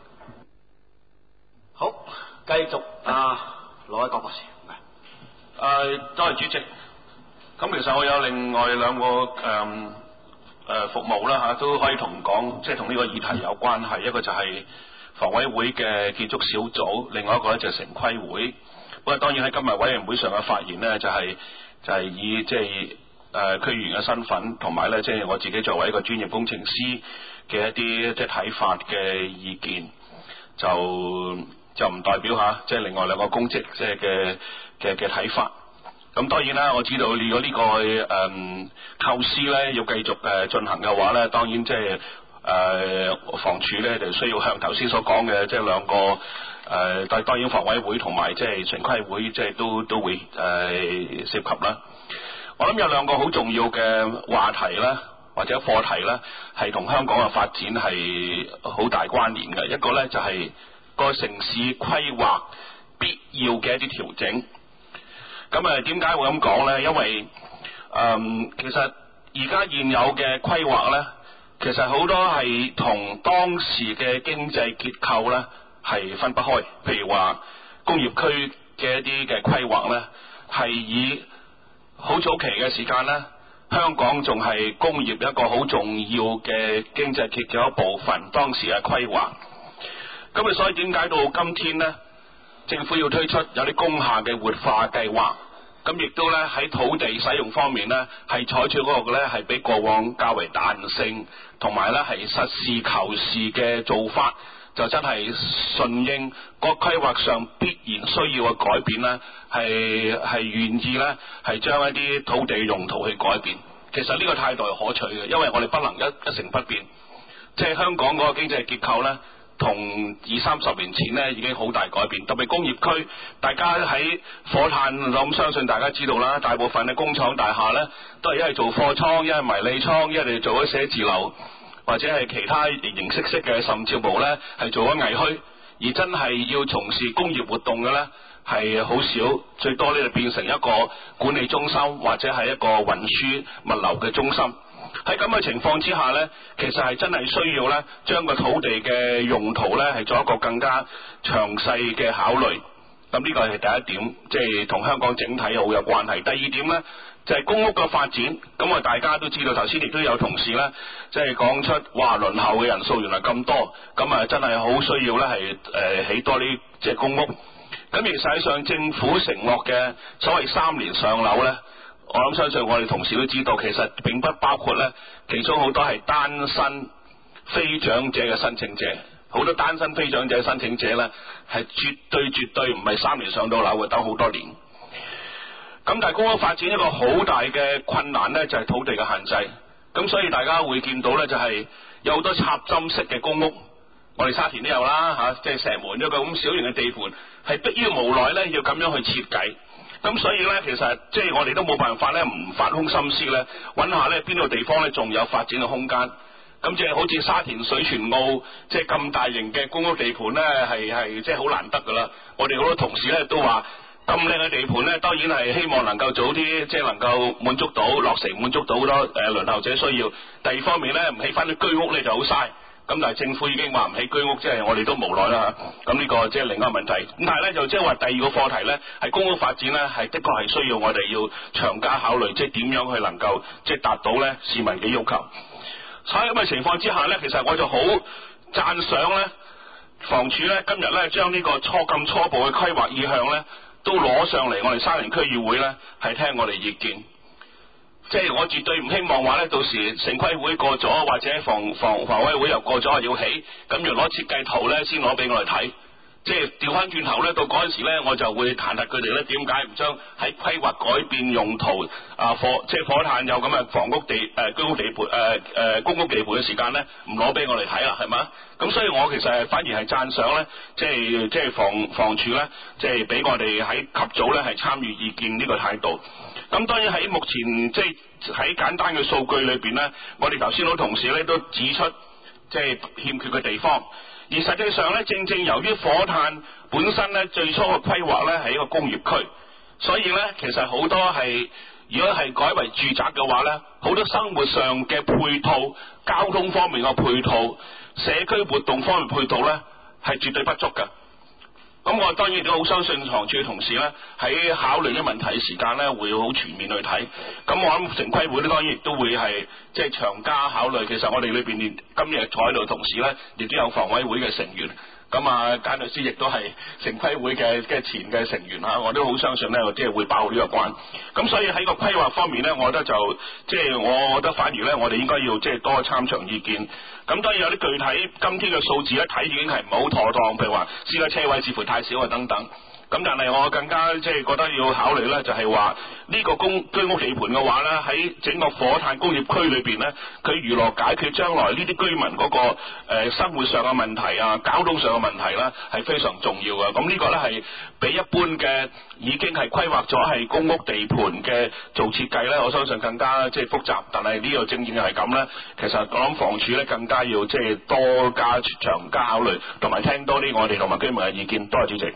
好，繼續羅偉國博士。 多謝主席。 咁其實我有另外兩個服務啦都可以同講，即係同呢個議題有關係。一個就係房委會嘅建築小組，另外一個咧就係城規會。不過當然喺今日委員會上嘅發言呢，就係以即係區議員嘅身份，同埋咧即係我自己作為一個專業工程師嘅一啲即係睇法嘅意見，就唔代表嚇即係另外兩個公職即係嘅睇法。咁當然啦，我知道如果呢個構思咧要繼續進行嘅話咧，當然即係房署咧就需要向頭先所講嘅即係兩個當然房委會同埋即係城規會即係都會涉及啦。我諗有兩個好重要嘅話題啦，或者課題啦，係同香港嘅發展係好大關聯嘅。一個咧就係個城市規劃必要嘅一啲調整。咁點解會咁講呢？因為其實而家現有嘅規劃呢，其實好多係同當時嘅經濟結構呢係分不開。譬如話工業區嘅一啲嘅規劃呢，係以好早期嘅時間呢，香港仲係工業一個好重要嘅經濟結構一部分，當時嘅規劃。咁所以點解到今天呢？政府要推出有啲工廈嘅活化計劃，咁亦都咧喺土地使用方面呢，係採取嗰個咧係比過往較為彈性，同埋咧係實事求是嘅做法，就真係順應個規劃上必然需要嘅改變呢，係願意咧係將一啲土地用途去改變。其實呢個態度係可取嘅，因為我哋不能一成不變，即係香港嗰個經濟結構呢，同20-30年前呢已經好大改變，特別工業區，大家喺火炭，咁相信大家知道啦，大部分嘅工廠大廈呢，都係一係做貨倉，一係迷你倉，一係做咗寫字樓，或者係其他形形色色嘅，甚至乎呢係做咗藝墟，而真係要從事工業活動嘅呢，係好少，最多呢就變成一個管理中心或者係一個運輸物流嘅中心。喺咁嘅情況之下呢，其實係真係需要呢將個土地嘅用途呢係做一個更加詳細嘅考慮。咁呢個係第一點，即係同香港整體好有關係。第二點呢，就係公屋嘅發展。咁大家都知道，頭先亦都有同事呢，即係講出，哇，輪候嘅人數原來咁多，咁真係好需要呢係起多啲即係公屋。咁而實際上政府承諾嘅所謂3年上樓呢，我諗相信我哋同事都知道，其實並不包括呢，其中好多係單身非長者嘅申請者，好多單身非長者申請者呢，係絕對唔係3年上到樓嘅，等好多年。咁但係公屋發展一個好大嘅困難呢，就係土地嘅限制。咁所以大家會見到呢，就係有好多插針式嘅公屋，我哋沙田都有啦即係石門一個咁小型嘅地盤，係迫於無奈呢，要咁樣去設計。咁所以咧，其實即係我哋都冇辦法咧，唔發空心思咧，揾下咧邊個地方咧仲有發展嘅空間。咁即係好似沙田水泉澳，即係咁大型嘅公屋地盤咧，係即係好難得噶啦。我哋好多同事咧都話，咁靚嘅地盤咧，當然係希望能夠早啲，即係能夠滿足到落成，滿足到好多輪候者需要。第二方面咧，唔起翻啲居屋咧就好嘥。咁但係政府已經話唔起居屋，即係我哋都無奈啦。咁呢個即係另一個問題。咁但係咧就即係話第二個課題咧，係公屋發展咧，係的確係需要我哋要長加考慮，即係點樣去能夠即係達到咧市民嘅要求。喺咁嘅情況之下咧，其實我就好讚賞咧房署咧今日咧將呢個初步嘅規劃意向咧都攞上嚟我哋沙田區議會咧係聽我哋意見。即係我絕對唔希望話咧，到時城規會過咗，或者房委會又過咗要起，咁要攞設計圖咧先攞俾我哋睇。即係調翻轉頭咧，到嗰陣時咧，我就會彈劾佢哋咧，點解唔將喺規劃改變用途即係火炭有咁嘅房屋地居屋地盤公屋地盤嘅時間咧，唔攞俾我哋睇啦，係嘛？咁所以我其實反而係讚賞咧，即係房署咧，即係俾我哋喺及早咧係參與意見呢個態度。咁當然喺目前即係喺簡單嘅數據裏邊呢，我哋頭先好同事咧都指出即係欠缺嘅地方，而實際上呢，正由於火炭本身呢最初嘅規劃呢係一個工業區，所以呢其實好多係如果係改為住宅嘅話呢，好多生活上嘅配套、交通方面嘅配套、社區活動方面配套呢係絕對不足嘅。 咁我當然都好相信行署嘅同事咧，喺考慮呢個問題嘅時間咧，會好全面去睇。咁我諗城規會咧，當然亦都會係即係長加考慮。其實我哋裏邊今日坐喺度嘅同事咧，亦都有房委會嘅成員。咁啊，簡律師亦都係城規會嘅前嘅成員嚇，我都好相信咧，即係會把握呢個關。咁所以喺個規劃方面咧，我覺得就即係我覺得反而咧，我哋應該要即係多參詳意見。咁當然有啲具體今天嘅數字咧睇已經係唔係好妥當，譬如話私家車位似乎太少啊等等。咁但係我更加即係覺得要考慮咧，就係話呢個居屋地盤嘅話咧，喺整個火炭工業區裏邊咧，佢如何解決將來呢啲居民嗰個生活上嘅問題啊、交通上嘅問題咧，係非常重要嘅。咁呢個咧係比一般嘅已經係規劃咗係公屋地盤嘅做設計咧，我相信更加即係複雜。但係呢個正正係咁咧，其實我諗房署咧更加要即係多加長加考慮，同埋聽多啲我哋同埋居民嘅意見。多謝主席。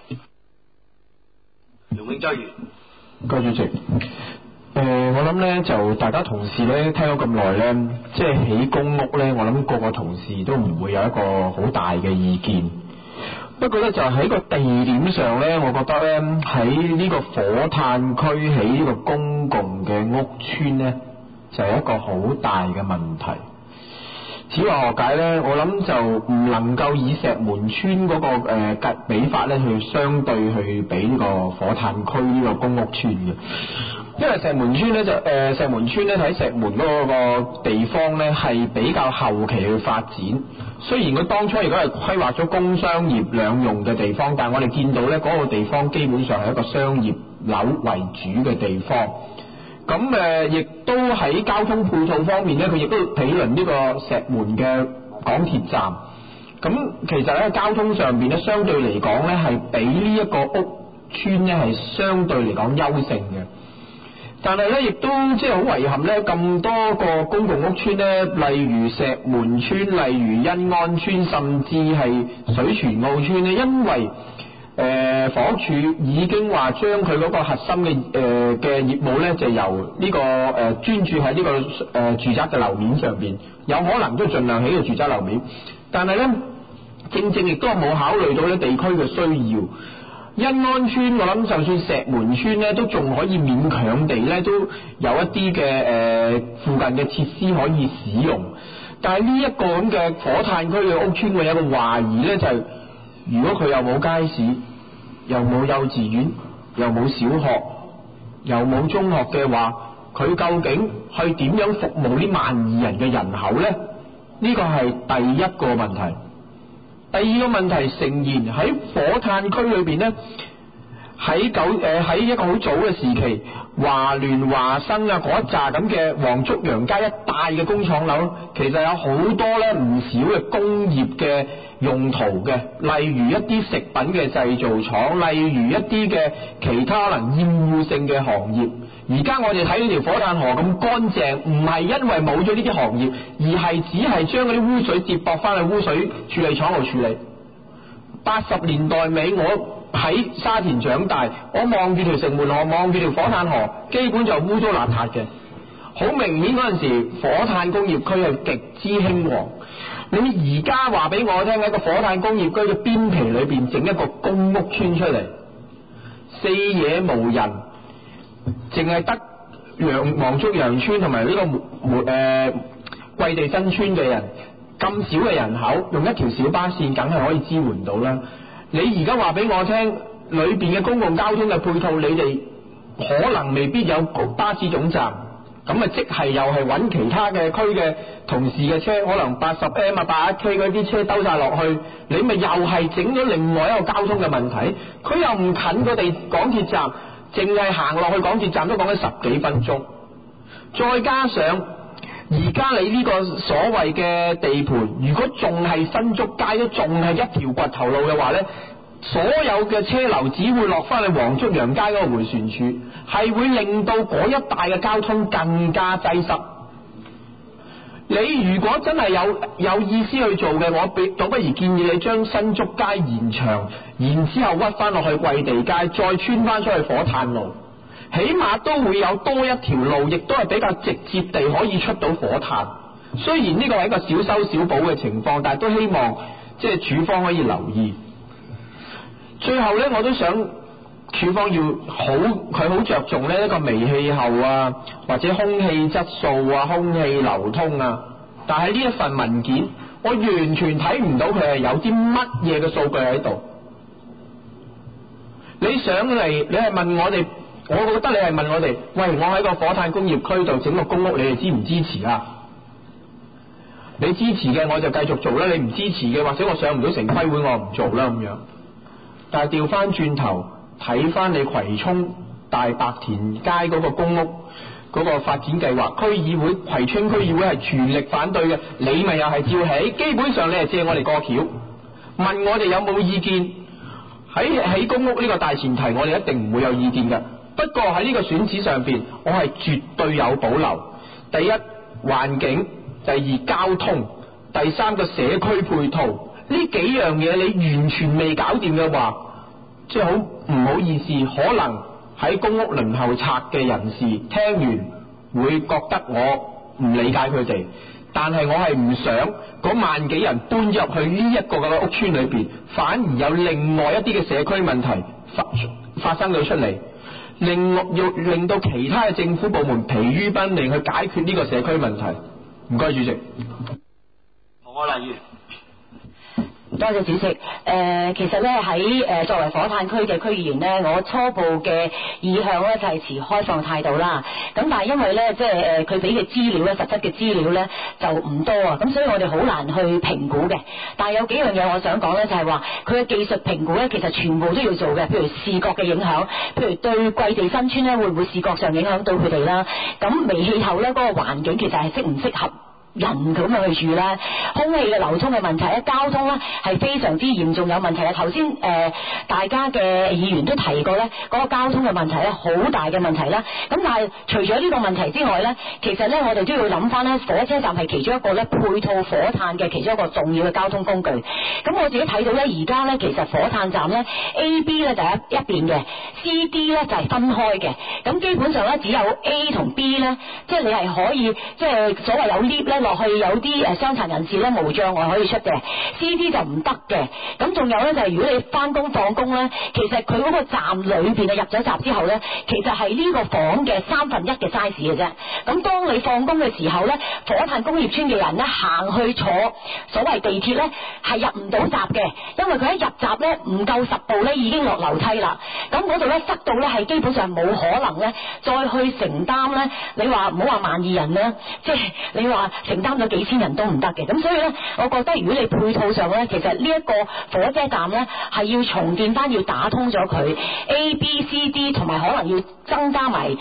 梁永洲議員， 多謝主席。我諗咧就大家同事咧聽咗咁耐咧，即係起公屋咧，我諗個個同事都唔會有一個好大嘅意見。不過咧就喺個地點上咧，我覺得咧喺呢個火炭區起呢個公共嘅屋邨咧，就係一個好大嘅問題。此話何解咧？我諗就唔能夠以石門村嗰個比法咧去相對去比呢個火炭區呢個公屋村嘅，因為石門村咧就石門村咧喺石門嗰個地方咧係比較後期去發展。雖然佢當初如果係規劃咗工商業兩用嘅地方，但係我哋見到咧嗰個地方基本上係一個商業樓為主嘅地方。咁亦都喺交通配套方面咧，佢亦都毗鄰呢個石門嘅港鐵站。咁其實喺交通上邊咧，相對嚟講咧係比呢一個屋邨咧係相對嚟講優勝嘅。但係咧，亦都即係好遺憾咧，咁多個公共屋邨咧，例如石門邨、例如欣安邨，甚至係水泉澳邨咧，因為房屋署已經話將佢嗰個核心嘅業務咧，就由呢個專注喺呢個住宅嘅樓面上邊，有可能都盡量起個住宅樓面，但係咧正正亦都係冇考慮到咧地區嘅需要。欣安邨我諗就算石門邨咧，都仲可以勉強地咧都有一啲嘅附近嘅設施可以使用，但係呢一個咁嘅火炭區嘅屋邨，我有個懷疑咧就係、如果佢又冇街市，又冇幼稚園，又冇小學，又冇中學嘅話，佢究竟去點樣服務呢12000人嘅人口呢？呢個係第一個問題。第二個問題，誠然喺火炭區裏邊呢，喺一個好早嘅時期，華聯華生啊嗰一紮咁嘅黃竹洋街一帶嘅工廠樓，其實有好多咧唔少嘅工業嘅用途嘅，例如一啲食品嘅製造廠，例如一啲嘅其他可能厭惡性嘅行業。而家我哋睇呢條火炭河咁乾淨，唔係因為冇咗呢啲行業，而係只係將嗰啲污水接駁翻去污水處理廠度處理。80年代尾我喺沙田長大，我望住條城門河，望住條火炭河，基本就污糟邋遢嘅。好明顯嗰陣時，火炭工業區係極之興旺。你而家話俾我聽，喺個火炭工業區嘅邊皮裏邊整一個公屋村出嚟，四野無人，淨係得黃竹洋村同埋呢個桂地新村嘅人，咁少嘅人口，用一條小巴線梗係可以支援到啦。你而家話俾我聽，裏邊嘅公共交通嘅配套，你哋可能未必有巴士總站，咁啊即係又係揾其他嘅區嘅同事嘅車，可能80M 啊81K嗰啲車兜晒落去，你咪又係整咗另外一個交通嘅問題。佢又唔近個地港鐵站，淨係行落去港鐵站都講緊10幾分鐘，再加上而家你呢個所謂嘅地盤，如果仲係新竹街都仲係一條掘頭路嘅話呢，所有嘅車流只會落翻去黃竹洋街嗰個迴旋處，係會令到嗰一帶嘅交通更加擠塞。你如果真係有意思去做嘅，我倒不如建議你將新竹街延長，然之後屈翻落去桂地街，再穿翻出去火炭路，起碼都會有多一條路，亦都係比較直接地可以出到火炭。雖然呢個係一個小修小補嘅情況，但係都希望即係署方可以留意。 最後呢，我都想署方要佢好着重呢一個微氣候啊，或者空氣質素啊、空氣流通啊。但係呢一份文件，我完全睇唔到佢係有啲乜嘢嘅數據喺度。你上嚟，你係問我哋，我覺得你係問我哋，喂，我喺個火炭工業區度整個公屋，你哋支唔支持啊？你支持嘅我就繼續做啦，你唔支持嘅或者我上唔到城規會，我唔做啦咁樣。但係調翻轉頭睇翻你葵涌大白田街嗰個公屋嗰個發展計劃，區議會葵涌區議會係全力反對嘅，你咪又係照起，基本上你係借我哋過橋，問我哋有冇意見。喺起公屋呢個大前提，我哋一定唔會有意見嘅。不過喺呢個選址上邊，我係絕對有保留。第一，環境；第二，交通；第三個社區配套。呢幾樣嘢你完全未搞掂嘅話，即係好唔好意思，可能喺公屋輪候冊嘅人士聽完會覺得我唔理解佢哋。但係我係唔想嗰萬幾人搬入去呢一個嘅屋村裏邊，反而有另外一啲嘅社區問題發生咗出嚟，令到其他嘅政府部門疲於奔命去解決呢個社區問題。唔該，主席。 何麗儀。 多謝主席。其實咧喺作為火炭區嘅區議員咧，我初步嘅意向咧就係持開放態度啦。咁但係因為咧即係佢俾嘅資料咧，實質嘅資料咧就唔多啊，咁所以我哋好難去評估嘅。但係有幾樣嘢我想講咧，就係話佢嘅技術評估咧，其實全部都要做嘅。譬如視覺嘅影響，譬如對貴地新村咧會唔會視覺上影響到佢哋啦？咁微氣候咧嗰個環境其實係適唔適合人咁樣去住咧，空氣嘅流通嘅問題咧，交通咧係非常之嚴重有問題啊！頭先大家嘅議員都提過咧，嗰個交通嘅問題咧好大嘅問題啦。咁但係除咗呢個問題之外咧，其實咧我哋都要諗翻咧，火車站係其中一個咧配套火炭嘅其中一個重要嘅交通工具。咁我自己睇到咧，而家咧其實火炭站咧 A、B 咧就係一邊嘅 ，C、D 咧就係分開嘅。咁基本上咧只有 A 同 B 咧，即係你係可以即係所謂有 lift 咧。落去有啲傷殘人士咧無障礙可以出嘅 ，CD 就唔得嘅。咁仲有咧就係如果你翻工放工咧，其實佢嗰個站裏邊啊入咗閘之後咧，其實係呢個房嘅1/3嘅 size 嘅啫。咁當你放工嘅時候咧，火炭工業村嘅人咧行去坐所謂地鐵咧係入唔到閘嘅，因為佢一入閘咧唔夠10步咧已經落樓梯啦。咁嗰度咧塞到咧係基本上冇可能咧再去承擔咧。你話唔好話12000人咧，即係你話承擔咗幾千人都唔得嘅，咁所以咧，我覺得如果你配套上咧，其實呢一個火車站咧係要重建翻，要打通咗佢 A、B、C、D， 同埋可能要增加埋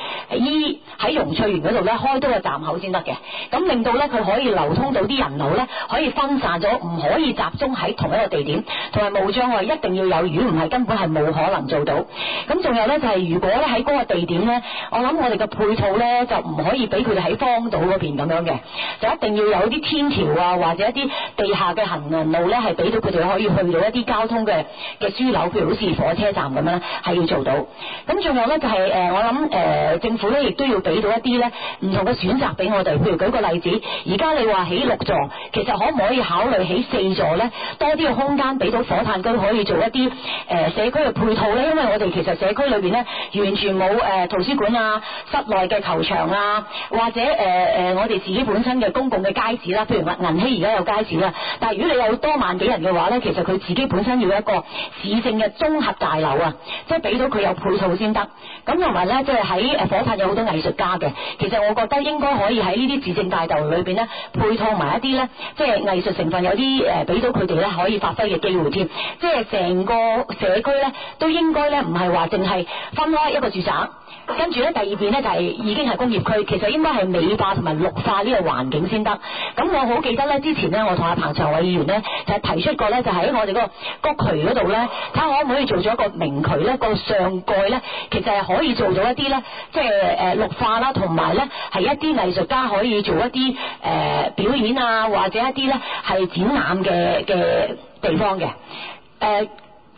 E 喺榕翠園嗰度咧開多個站口先得嘅，咁令到咧佢可以流通到啲人流咧可以分散咗，唔可以集中喺同一個地點，同埋無障礙一定要有，如果唔係根本係冇可能做到。咁仲有咧就係如果咧喺嗰個地點咧，我諗我哋嘅配套咧就唔可以俾佢哋喺荒島嗰邊咁樣嘅，就一定要有啲天橋啊，或者一啲地下嘅行人路咧，係俾到佢哋可以去到一啲交通嘅樞紐，譬如好似火車站咁樣，係要做到。咁仲有咧就係我諗政府咧亦都要俾到一啲咧唔同嘅選擇俾我哋，譬如舉個例子，而家你話起6座，其實可唔可以考慮起4座咧？多啲嘅空間俾到火炭區可以做一啲社區嘅配套咧，因為我哋其實社區裏邊咧完全冇圖書館啊、室內嘅球場啊，或者我哋自己本身嘅公共嘅街市啦，譬如銀禧而家有街市啦，但係如果你有多萬幾人嘅話咧，其實佢自己本身要一個市政嘅綜合大樓啊，即係俾到佢有配套先得。咁同埋咧，即係喺火炭有好多藝術家嘅，其實我覺得應該可以喺呢啲市政大樓裏邊咧配套埋一啲咧，即係藝術成分有啲俾到佢哋咧可以發揮嘅機會添。即係成個社區咧都應該咧唔係話淨係分開一個住宅，跟住咧第二邊咧就係已經係工業區，其實應該係美化同埋綠化呢個環境先得。咁我好記得咧，之前咧我同阿彭長偉議員咧就係提出過咧，就喺我哋個渠嗰度咧，睇下可唔可以做咗一個明渠咧，個上蓋咧，其實係可以做到一啲咧，即係綠化啦，同埋咧係一啲藝術家可以做一啲表演啊，或者一啲咧係展覽嘅地方嘅。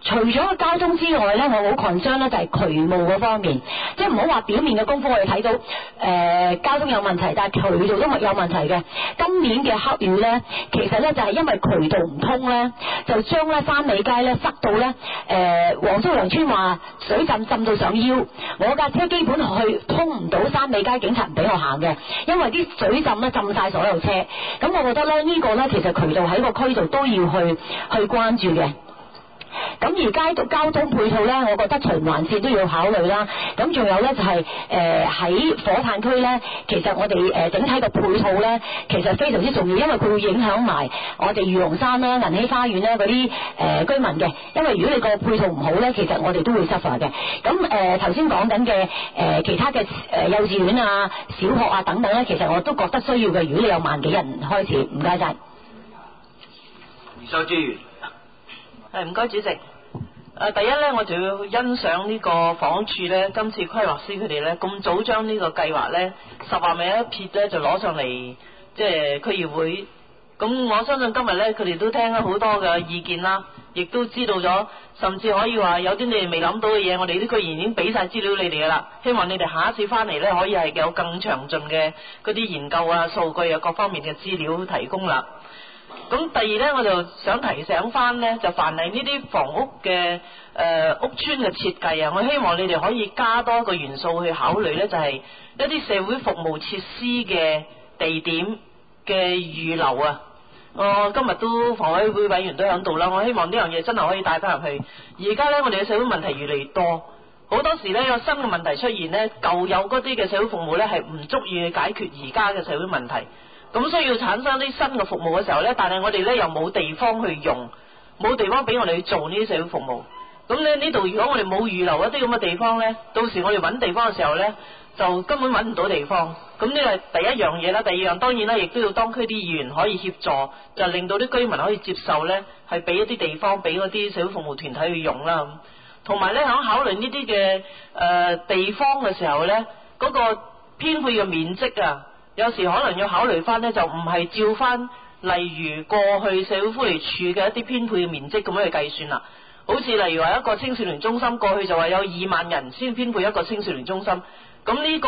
除咗交通之外咧，我好 concern 咧就係渠務嗰方面，即係唔好話表面嘅功夫我哋睇到交通有問題，但係渠道都有問題嘅。今年嘅黑雨咧，其實咧就係因為渠道唔通咧，就將咧山尾街咧塞到咧黃竹梁村話水浸到上腰，我架車基本通唔到山尾街，警察唔俾我行嘅，因為啲水浸咧浸晒所有車。咁我覺得咧呢個咧其實渠道喺個區度都要去關注嘅。咁而交通配套咧，我覺得循環線都要考慮啦。咁仲有咧就係喺火炭區咧，其實我哋整體嘅配套咧，其實非常之重要，因為佢會影響埋我哋御龍山啦、銀禧花園啦嗰啲居民嘅。因為如果你個配套唔好咧，其實我哋都會失罰嘅。咁頭先講緊嘅其他嘅幼稚園啊、小學啊等等咧，其實我都覺得需要嘅。如果你有萬幾人開始，唔該晒。 余秀之員。 係唔該主席。第一咧，我就要欣賞呢個房署咧，今次規劃師佢哋咧咁早將呢個計劃咧10萬米一撇咧就攞上嚟，即係區議會。咁我相信今日咧佢哋都聽咗好多嘅意見啦，亦都知道咗，甚至可以話有啲你哋未諗到嘅嘢，我哋啲區議員已經俾晒資料你哋噶啦。希望你哋下一次翻嚟咧，可以係有更詳盡嘅嗰啲研究啊、數據啊各方面嘅資料提供啦。咁第二咧，我就想提醒翻咧，就凡係呢啲房屋嘅屋邨嘅設計啊，我希望你哋可以加多一個元素去考慮咧，就係一啲社會服務設施嘅地點嘅預留啊。我今日都房委會委員都喺度啦，我希望呢樣嘢真係可以帶翻入去。而家咧，我哋嘅社會問題越嚟越多，好多時咧有新嘅問題出現咧，舊有嗰啲嘅社會服務咧係唔足以去解決而家嘅社會問題。咁需要產生啲新嘅服務嘅時候呢，但係我哋呢又冇地方去用，冇地方俾我哋去做呢啲社會服務。咁咧呢度如果我哋冇預留一啲咁嘅地方呢，到時我哋揾地方嘅時候呢，就根本揾唔到地方。咁呢個係第一樣嘢啦。第二樣當然啦，亦都要當區啲議員可以協助，就令到啲居民可以接受呢，係俾一啲地方俾嗰啲社會服務團體去用啦。同埋呢，喺考慮呢啲嘅地方嘅時候呢，嗰個編配嘅面積啊，有時可能要考慮翻呢，就唔係照翻例如過去社會福利署嘅一啲編配嘅面積咁樣去計算啦。好似例如話一個青少年中心，過去就話有2萬人先編配一個青少年中心，咁呢個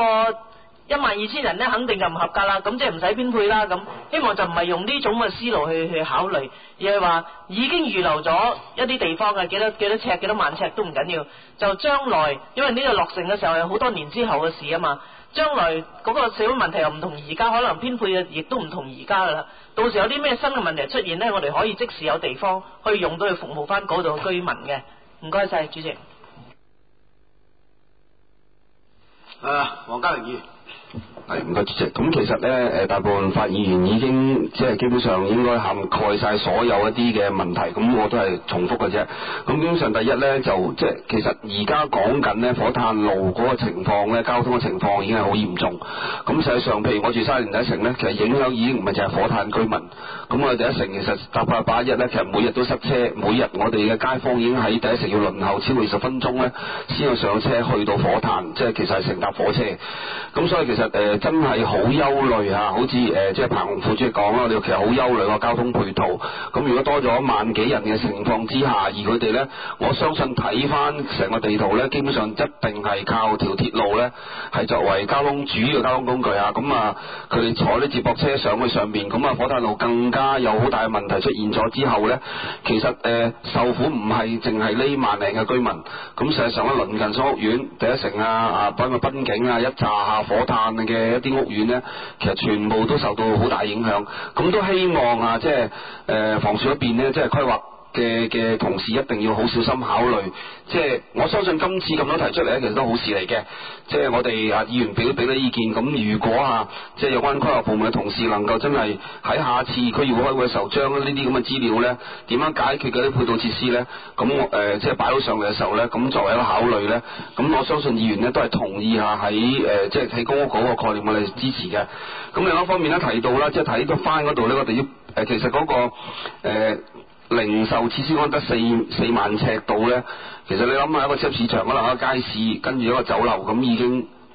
12000人呢，肯定就唔合格啦，咁即係唔使編配啦。咁希望就唔係用呢種嘅思路去考慮，而係話已經預留咗一啲地方嘅幾多尺幾多萬尺都唔緊要，就將來因為呢個落成嘅時候係好多年之後嘅事啊嘛。將來嗰個社會問題又唔同而家，可能編配嘅亦都唔同而家噶啦。到時有啲咩新嘅問題出現呢，我哋可以即時有地方可以用到去服務翻嗰度嘅居民嘅。唔該晒，主席。 黃家榮議員。 係唔該主席。咁其實咧大部分發言員已經即係基本上應該涵蓋晒所有一啲嘅問題，咁我都係重複嘅啫。咁基本上第一咧就即係其實而家講緊咧火炭路嗰個情況咧，交通嘅情況已經係好嚴重。咁實際上譬如我住沙田第一城咧，其實影響已經唔係淨係火炭居民。咁我哋第一城其實搭881咧，其實每日都塞車，每日我哋嘅街坊已經喺第一城要輪候超過20分鐘咧，先要上車去到火炭，即係其實係乘搭火車。咁所以其實真係好憂慮嚇，好似即係彭洪副主席講啦，我哋其實好憂慮個交通配套。咁如果多咗1萬幾人嘅情況之下，而佢哋呢，我相信睇翻成個地圖呢，基本上一定係靠條鐵路呢，係作為交通主要交通工具啊。咁啊，佢哋坐啲接駁車上去上面，咁啊火炭路更加有好大嘅問題出現咗之後呢，其實受苦唔係淨係呢1萬零嘅居民，咁實際上咧鄰近所屋苑第一城啊、包括濱景啊、一紮下火炭嘅一啲屋苑呢，其實全部都受到好大影響。咁都希望啊，即係房署嗰邊呢，即係規劃嘅同事一定要好小心考慮。即係我相信今次咁多提出嚟呢，其實都好事嚟嘅。即係我哋議員俾咗意見，咁如果即係有關規劃部門嘅同事能夠真係喺下次區議會開會嘅時候，將呢啲咁嘅資料呢，點樣解決嗰啲配套設施呢，咁即係擺到上嚟嘅時候呢，咁作為一個考慮呢，咁我相信議員呢都係同意下喺即係喺公屋嗰個概念我哋支持嘅。咁另一方面呢，提到啦，即係睇到翻嗰度呢，我哋要其實嗰個零售設施安得4萬尺度呢。其實你諗下一個超級市場，可能一個街市，跟住一個酒樓，咁已經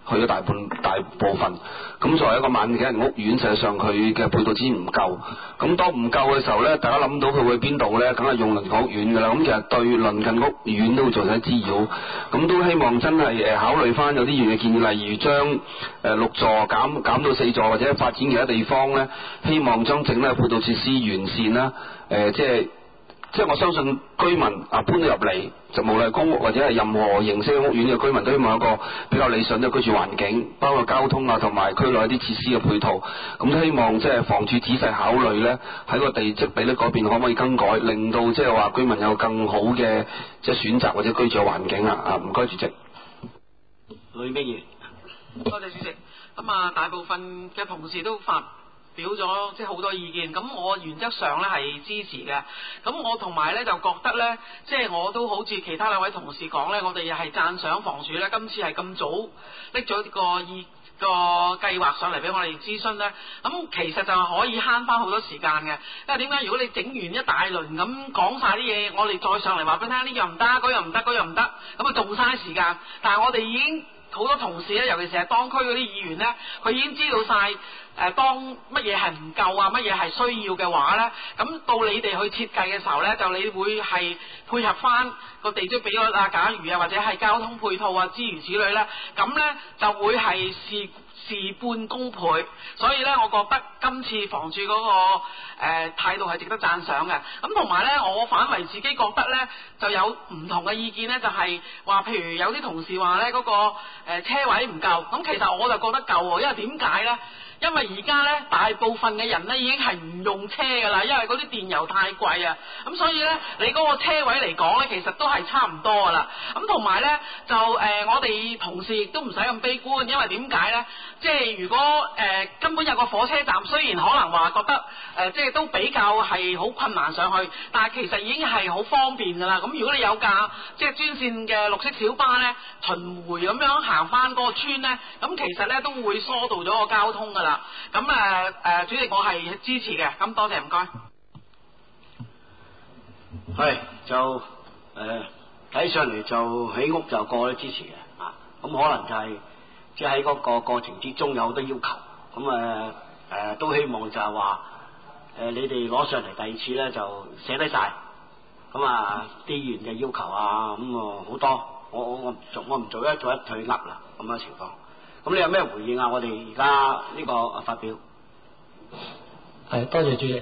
去咗大部分。咁作為一個萬幾人屋苑，實際上佢嘅配套資源唔夠。咁當唔夠嘅時候呢，大家諗到佢會邊度呢？梗係用鄰近屋苑㗎啦。咁其實對鄰近屋苑都會造成滋擾。咁都希望真係考慮翻有啲議員嘅建議，例如將6座減到4座，或者發展其他地方呢，希望將整體配套設施完善啦。即係我相信居民搬到入嚟，就無論係公屋或者係任何形式嘅屋苑嘅居民，都希望有一個比較理想嘅居住環境，包括交通啊同埋區內一啲設施嘅配套。咁都希望即係房署仔細考慮呢，喺個地積比率嗰邊可唔可以更改，令到即係話居民有更好嘅即係選擇或者居住嘅環境啊！唔該，主席。 呂美儀， 多謝主席。咁啊，大部分嘅同事都發表咗即係好多意見，咁我原則上咧係支持嘅。咁我同埋咧就覺得咧，即係我都好似其他兩位同事講咧，我哋係讚賞房署咧，今次係咁早拎咗個計劃上嚟俾我哋諮詢咧。咁其實就係可以慳翻好多時間嘅，因為點解？如果你整完一大輪咁講晒啲嘢，我哋再上嚟話俾你聽，呢樣唔得，嗰樣唔得，嗰樣唔得，咁啊仲嘥時間。但係我哋已經好多同事咧，尤其是係當區嗰啲議員咧，佢已經知道晒當乜嘢係唔夠啊，乜嘢係需要嘅話咧，咁到你哋去設計嘅時候咧，就你會係配合翻個地積比率啊，假如啊，或者係交通配套啊，諸如此類咧，咁咧就會係事半功倍。所以咧，我覺得今次房署嗰個態度係值得讚賞嘅。咁同埋咧，我反為自己覺得咧，就有唔同嘅意見咧，就係話，譬如有啲同事話咧嗰個車位唔夠，咁其實我就覺得夠喎，因為點解咧？因為而家咧大部分嘅人咧已經係唔用車㗎啦，因為嗰啲電油太貴啊，咁所以咧你嗰個車位嚟講咧，其實都係差唔多㗎啦。咁同埋咧就我哋同事亦都唔使咁悲觀，因為點解咧？即係如果根本有個火車站，雖然可能話覺得即係都比較係好困難上去，但係其實已經係好方便㗎啦。咁如果你有架即係專線嘅綠色小巴咧，巡迴咁樣行翻嗰個村咧，咁其實咧都會疏導咗個交通㗎啦。咁主席，我係支持嘅，咁多謝，唔該。 係就睇上嚟就起屋就個個都支持嘅啊，咁可能就係即係喺嗰個過程之中有好多要求，咁都希望就係話你哋攞上嚟第二次咧就寫低晒，咁啲議員嘅要求啊，咁好多，我唔做一退噏啦，咁嘅情況。咁你有咩回應啊？我哋而家呢個發表係多謝主席。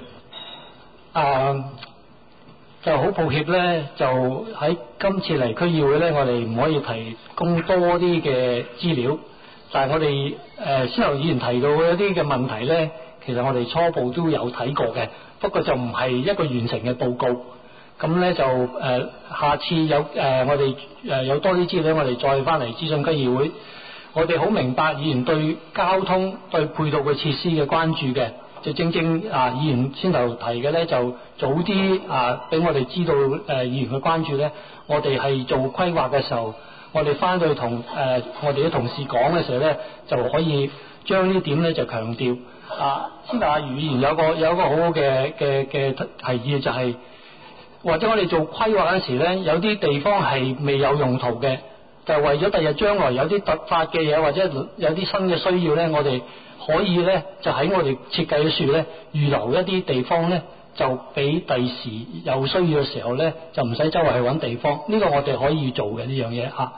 就好抱歉咧，就喺今次嚟區議會咧，我哋唔可以提供多啲嘅資料。但係我哋先頭議員提到嘅一啲嘅問題咧，其實我哋初步都有睇過嘅，不過就唔係一個完成嘅報告。咁咧就下次有我哋有多啲資料，我哋再翻嚟諮詢區議會。我哋好明白議員對交通對配套嘅設施嘅關注嘅，就正議員先頭提嘅咧，就早啲俾我哋知道議員嘅關注咧，我哋係做規劃嘅時候，我哋翻去同我哋嘅同事講嘅時候咧，就可以將呢點咧就強調。先頭余議員有一個好好嘅提議，就係或者我哋做規劃嗰時咧，有啲地方係未有用途嘅。就係為咗第日將來有啲突發嘅嘢，或者有啲新嘅需要咧，我哋可以咧就喺我哋設計嘅處咧預留一啲地方咧，就俾第時有需要嘅時候咧，就唔使周圍去揾地方。呢個我哋可以做嘅呢樣嘢嚇。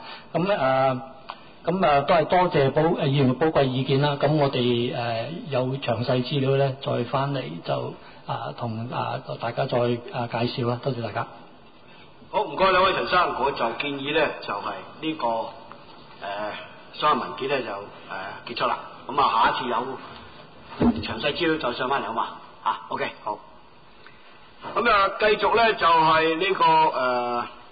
咁都係多謝議員嘅寶貴意見啦。咁我哋有詳細資料咧，再翻嚟就同大家再介紹啦。多謝大家。 好，唔該兩位陳生，我就建議咧就係呢個所有文件咧就結束啦。咁下一次有詳細資料就上翻嚟好嘛？OK 好。咁繼續咧就係呢個